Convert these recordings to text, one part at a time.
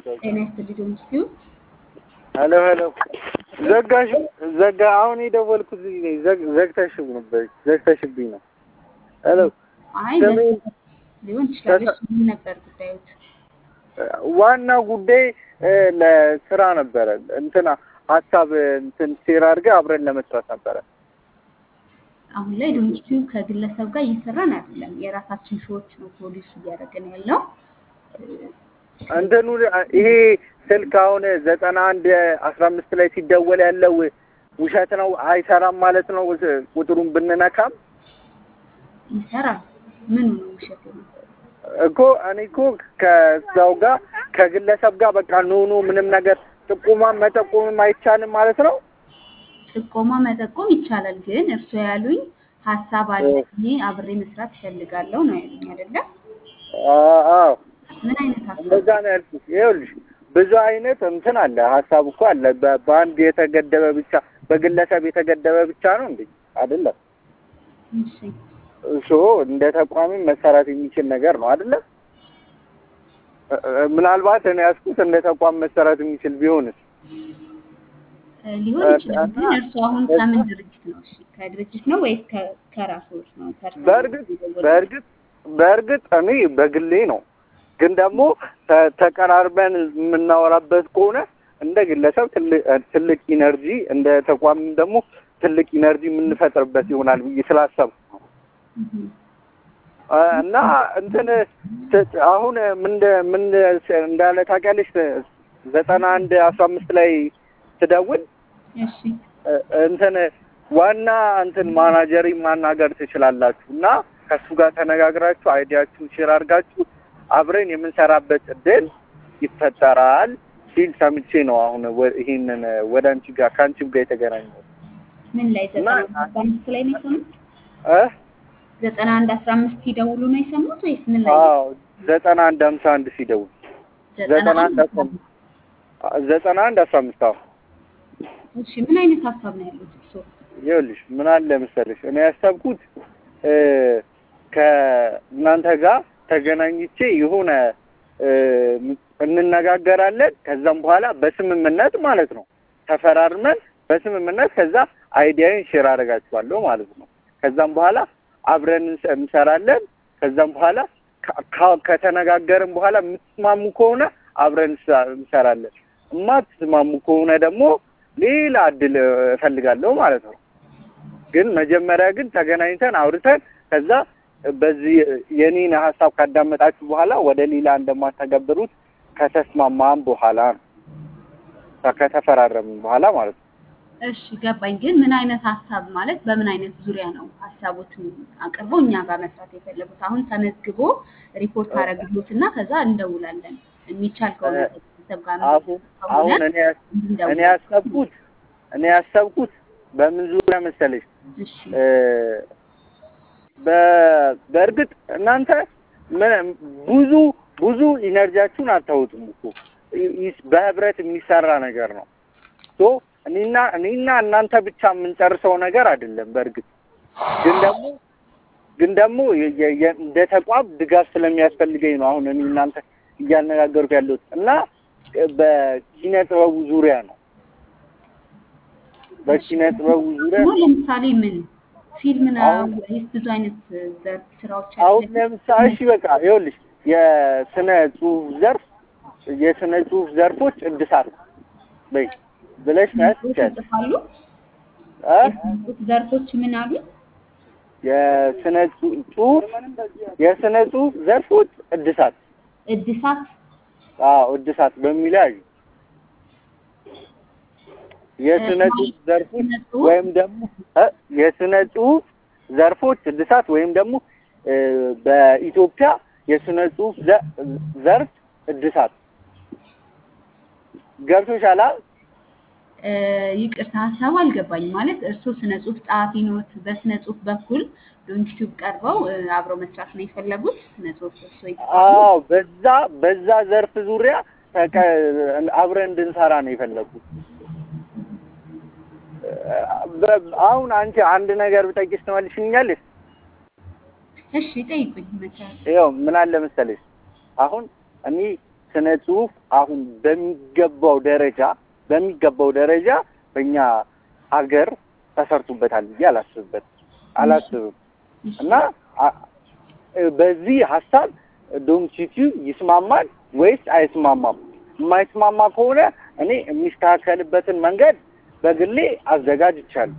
ጤና ይስጥልኝ እስኪው ሄሎ ዘጋ አሁን የደወልኩት ዘግተሽው ነበር ዘግተሽብኝ ነው ሄሎ አይ ሊሆን ይችላል ምን ነበር ጉዳዩት ዋና ጉዳይ ለስራ ነበር እንትና ሐሳብ እንትን ሼር አድርገህ አብረን ለመስራት ነበር አሁን ላይ ዶንኪው ከግለሰብ ጋር እየሰራን አይደለም የራሳችን ሾዎች ነው ፖሊስ እያደረገን ያለው አንተኑ ይሄ ስልክ አሁን 9115 ላይ ሲደወል ያለው ውሸት ነው አይሰራም ማለት ነው ቁጥሩን ብንነካም ይሰራል ምን ነው ውሸት ነው እኮ እኔ እኮ ከዛው ጋር ከግለሰብ ጋር በቃ ኖ ምንም ነገር ጥቆማ መጠቆም አይቻልም ማለት ነው ጥቆማ መጠቆም ይቻላል ግን እርሱ ያሉኝ ሐሳብ አለኝ አብሬ መስራት ፈልጋለሁ ነው ያሉኝ አይደለ አዎ ምን አይነት ሐሳብ እንደዛ ነው ያልኩት ይኸውልሽ ብዙ አይነት እንትን አለ ሐሳብ እኮ አለ በአንድ የተገደበ ብቻ በግለሰብ የተገደበ ብቻ ነው እንዴ አይደለም እሺ እንደ ተቋም መሰራት የሚችል ነገር ነው አይደለ ምናልባት እኔ ያስኩት እንደ ተቋም መሰራት የሚችል ቢሆንስ ሊሆን ይችላል ግን እርሱ አሁን ከምን ድርጅት ነው እሺ ከድርጅት ነው ወይስ ከራስዎት ነው በእርግጥ እኔ በግሌ ነው ግን ደግሞ ተቀራርበን የምናወራበት ከሆነ እንደ ግለሰብ ትልቅ ኢነርጂ እንደ ተቋም ደግሞ ትልቅ ኢነርጂ የምንፈጥርበት ይሆናል ብዬ ስላሰብኩ እና እንትን አሁን ምን እንዳለ ታውቂያለሽ 9115 ላይ ትደውል እሺ እንትን ዋና እንትን ማናጀሪ ማናገር ትችላላችሁና ከሱ ጋር ተነጋግራችሁ አይዲያችሁን ሼር አድርጋችሁ አብረን የምንሰራበት እድል ይፈጠራል ሲል ሰምቼ ነው አሁን ይሄንን ወደ አንቺ ጋር ካንቺ ጋር የተገናኘው ምን ላይ 9115 ላይ ነው የሰሙት 9115 ሲደውሉ ነው የሰሙት ወይስ ምን ላይ አዎ 9151 ሲደውሉ 9115 አዎ እሺ ምን አይነት ሐሳብ ነው ያለው እሱ ይኸውልሽ ምን አለ መሰለሽ እኔ ያሰብኩት ከእናንተ ጋር ተገናኝቼ የሆነ እንነጋገራለን ከዛም በኋላ በስምምነት ማለት ነው ተፈራርመን በስምምነት ከዛ አይዲያን ሼር አደርጋችኋለሁ ማለት ነው ከዛም በኋላ አብረን እንሰራለን ከዛም በኋላ ከተነጋገርን በኋላ የምትስማሙ ከሆነ አብረን እንሰራለን የማትስማሙ ከሆነ ደግሞ ሌላ እድል እፈልጋለሁ ማለት ነው ግን መጀመሪያ ግን ተገናኝተን አውርተን ከዛ በዚህ የኔን ሐሳብ ካዳመጣችሁ በኋላ ወደ ሌላ እንደማታገብሩት ከተስማማን በኋላ ከተፈራረምን በኋላ ማለት ነው እሺ ገባኝ ግን ምን አይነት ሐሳብ ማለት በምን አይነት ዙሪያ ነው ሐሳቦችን አቅርበው እኛ ጋር መስራት የፈለጉት አሁን ተመዝግቦ ሪፖርት አረግሉትና ከዛ እንደውላለን የሚቻል ከሆነ ተሰብጋና አሁን እኔ ያሰብኩት በምን ዙሪያ መሰለሽ እሺ በእርግጥ እናንተ ብዙ ኢነርጂያችሁን አታውጡም እኮ በህብረት የሚሰራ ነገር ነው እኔና እናንተ ብቻ የምንጨርሰው ነገር አይደለም በእርግጥ ግን ደግሞ እንደ ተቋም ድጋፍ ስለሚያስፈልገኝ ነው አሁን እኔ እናንተ እያነጋገርኩ ያለሁት እና በኪነ ጥበቡ ዙሪያ ነው በኪነ ጥበቡ ዙሪያ ለምሳሌ ምን ፊልም ነው ወይስ ብዙ አይነት ስራዎች አሉ አሁን ለምሳሌ እሺ በቃ ይኸውልሽ የስነ ጽሁፍ ዘርፎች እድሳት በይ ብለሽ ማለት ይችላል ዘርፎች ምን አሉ የስነ ጽሁፍ ዘርፎች እድሳት እድሳት በሚለው የስነ ጽሁፍ ዘርፎች ወይም ደግሞ የስነ ጽሁፍ ዘርፎች እድሳት ወይም ደግሞ በኢትዮጵያ የስነ ጽሁፍ ዘርፍ እድሳት ገብቶሻል ይቅርታ ሐሳቡ አልገባኝም ማለት እርሱ ስነ ጽሁፍ ጸሐፊ ኖት በስነ ጽሁፍ በኩል ዶንኪቲዩብ ቀርበው አብረው መስራት ነው የፈለጉት ስነ ጽሁፍ አዎ በዛ ዘርፍ ዙሪያ አብረን እንድንሰራ ነው የፈለጉት አሁን አንቺ አንድ ነገር ብጠይቅሽ ትመልሽኛለሽ እሺ ጠይቁኝ መቻል ይኸው ምን አለ መሰለሽ አሁን እኔ ስነ ጽሁፍ አሁን በሚገባው ደረጃ በእኛ ሀገር ተሰርቶበታል ብዬ አላስብም። እና በዚህ ሀሳብ ዶምቲቲው ይስማማል ወይስ አይስማማም? የማይስማማ ከሆነ እኔ የሚስተካከልበትን መንገድ በግሌ አዘጋጅቻለሁ።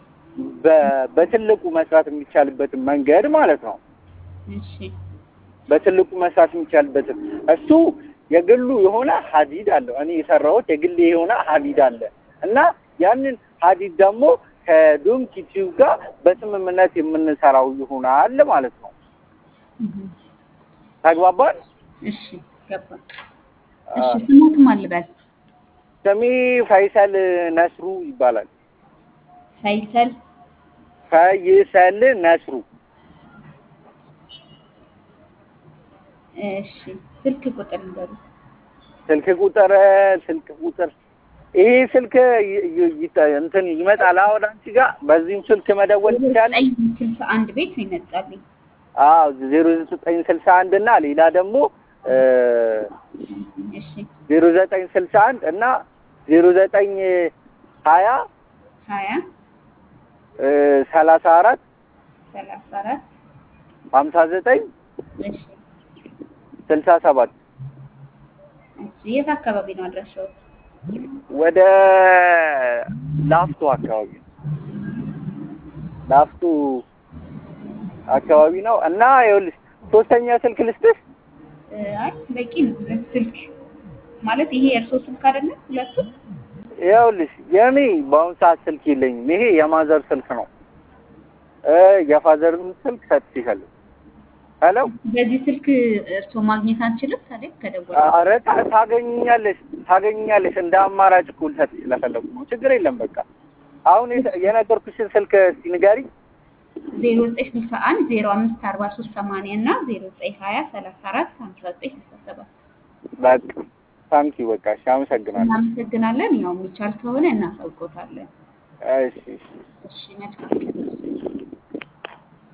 በትልቁ መስራት የሚቻልበትን መንገድ ማለት ነው። እሺ በትልቁ መስራት የሚቻልበትን እሱ የግሉ የሆነ ሀዲድ አለው። እኔ የሰራሁት የግሌ የሆነ ሀዲድ አለ እና ያንን ሀዲድ ደግሞ ከዶምቲቲው ጋር በስምምነት የምንሰራው ይሆናል ማለት ነው። ተግባባን? እሺ ገባን። እሺ ስሙትም አልበል። ስሜ ፈይሰል ነስሩ ይባላል። ፈይሰል ነስሩ። እሺ ስልክ ቁጥር ንገሩ። ስልክ ቁጥር ይሄ ስልክ እንትን ይመጣል ወደ አንቺ ጋር በዚህም ስልክ መደወል ይቻላል። 961 ቤት ይመጣልኝ። 0961 እና ሌላ ደግሞ እሺ 0961 እና 0920 34 59 እሺ 67 እሺ የት አካባቢ ነው አድራሻው? ወደ ላፍቶ አካባቢ ነው እና ይኸውልሽ ሶስተኛ ስልክ ልስጥሽ? አይ በቂ ነው ስልክ ማለት ይሄ የእርሶ ስልክ አይደለም ሁለቱም? ይኸውልሽ የኔ በአሁን ሰዓት ስልክ የለኝም። ይሄ የማዘር ስልክ ነው። የፋዘርን ስልክ ሰጥቼሻለሁ። ሄሎ በዚህ ስልክ እርሶ ማግኘት አንችልም ታዲያ ከደወለ? ኧረ ታገኛለሽ እንደ አማራጭ እኮ ልሰጥሽ ስለፈለኩ ነው። ችግር የለም በቃ አሁን የነገርኩሽን ስልክ እስኪ ንገሪኝ። 0961 054380 እና 0920 34 59 67 በቃ ታንኪው በቃ እሺ አመሰግናለሁ። እናመሰግናለን። ያው የሚቻል ከሆነ እናሳውቆታለን። እሺ እሺ መልካም